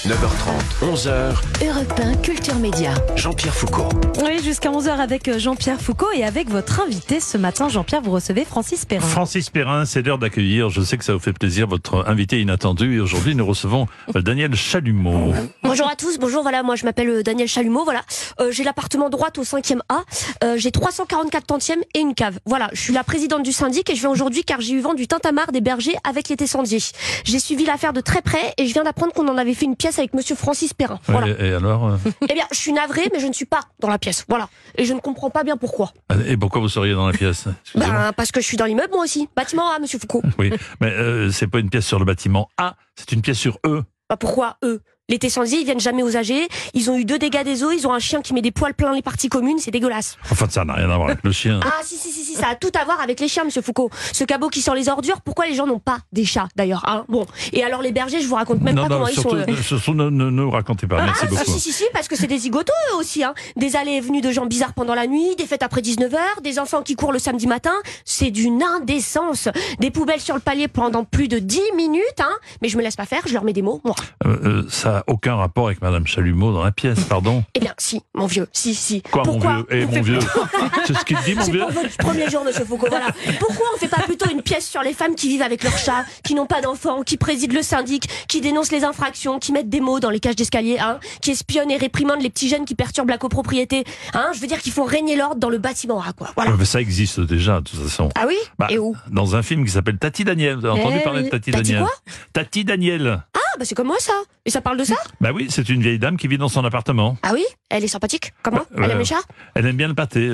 9h30, 11h, Europe 1 Culture Média. Jean-Pierre Foucault. Oui, jusqu'à 11h avec Jean-Pierre Foucault et avec votre invité ce matin, Jean-Pierre, vous recevez Francis Perrin. Francis Perrin, c'est l'heure d'accueillir, je sais que ça vous fait plaisir, votre invité inattendu. Et aujourd'hui, nous recevons Daniel Chalumeau. Bonjour à tous, bonjour, voilà, moi je m'appelle Daniel Chalumeau, voilà. J'ai l'appartement droite au 5e A, j'ai 344 tantièmes et une cave. Voilà, je suis la présidente du syndic et je viens aujourd'hui car j'ai eu vent du tintamarre des bergers avec les tessandiers. J'ai suivi l'affaire de très près et je viens d'apprendre qu'on en avait fait une pièce avec monsieur Francis Perrin. Voilà. Et alors Eh bien, je suis navrée, mais je ne suis pas dans la pièce, voilà. Et je ne comprends pas bien pourquoi. Et pourquoi vous seriez dans la pièce? Ben, parce que je suis dans l'immeuble moi aussi, bâtiment A, monsieur Foucault. Oui, mais c'est pas une pièce sur le bâtiment A, c'est une pièce sur E. Bah pourquoi eux? Les tessandiers, ils viennent jamais aux âgés, ils ont eu 2 dégâts des eaux, ils ont un chien qui met des poils plein les parties communes, c'est dégueulasse. Enfin, ça n'a rien à voir avec le chien. Ah si, ça a tout à voir avec les chiens, monsieur Foucault. Ce cabot qui sort les ordures, pourquoi les gens n'ont pas des chats d'ailleurs, hein? Bon, et alors les bergers, je vous raconte même pas comment surtout, ils sont... surtout ne racontez pas, merci beaucoup. Si, parce que c'est des zigotos eux aussi, hein. Des allées et venues de gens bizarres pendant la nuit, des fêtes après 19h, des enfants qui courent le samedi matin, c'est d'une indécence. Des poubelles sur le palier pendant plus de 10 minutes, hein. Mais je me laisse pas faire, je leur mets des mots, moi. Ça n'a aucun rapport avec Madame Chalumeau dans la pièce, pardon. Eh bien, si, mon vieux, si. Quoi, pourquoi mon vieux? Mon vieux, c'est ce qu'il dit, mon C'est vieux. pour votre premier jour, monsieur Foucault, voilà. Pourquoi on fait pas plutôt une pièce sur les femmes qui vivent avec leurs chats, qui n'ont pas d'enfants, qui président le syndic, qui dénoncent les infractions, qui mettent des mots dans les cages d'escalier, hein, qui espionnent et réprimandent les petits jeunes qui perturbent la copropriété, hein? Je veux dire qu'il faut régner l'ordre dans le bâtiment A, quoi. Voilà. Mais ça existe déjà, de toute façon. Ah oui? Et où? Dans un film qui s'appelle Tati Daniel. Vous avez entendu parler de Tati Daniel? quoi? Tati Daniel. Ah, bah c'est comme moi, ça. Et ça parle de ça? Bah oui, c'est une vieille dame qui vit dans son appartement. Ah oui? Elle est sympathique? Comment? Elle aime les chats? Elle aime bien le pâté.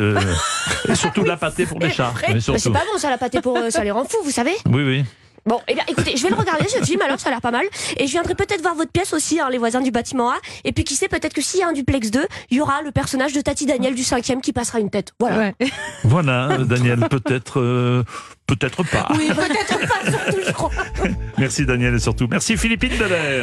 Et surtout la pâté pour les chats. Mais Bah, surtout. c'est pas bon, ça, la pâté pour ça les rend fous, vous savez? Oui. Bon, eh bien, écoutez, je vais le regarder, ce film, alors, ça a l'air pas mal. Et je viendrai peut-être voir votre pièce aussi, hein, les voisins du bâtiment A. Et puis, qui sait, peut-être que s'il y a un duplex 2, il y aura le personnage de Tati Daniel du 5e qui passera une tête. Voilà. Ouais. Voilà, Daniel, peut-être pas. Oui, peut-être pas, surtout, je crois. Merci Daniel et surtout merci Philippine Delair.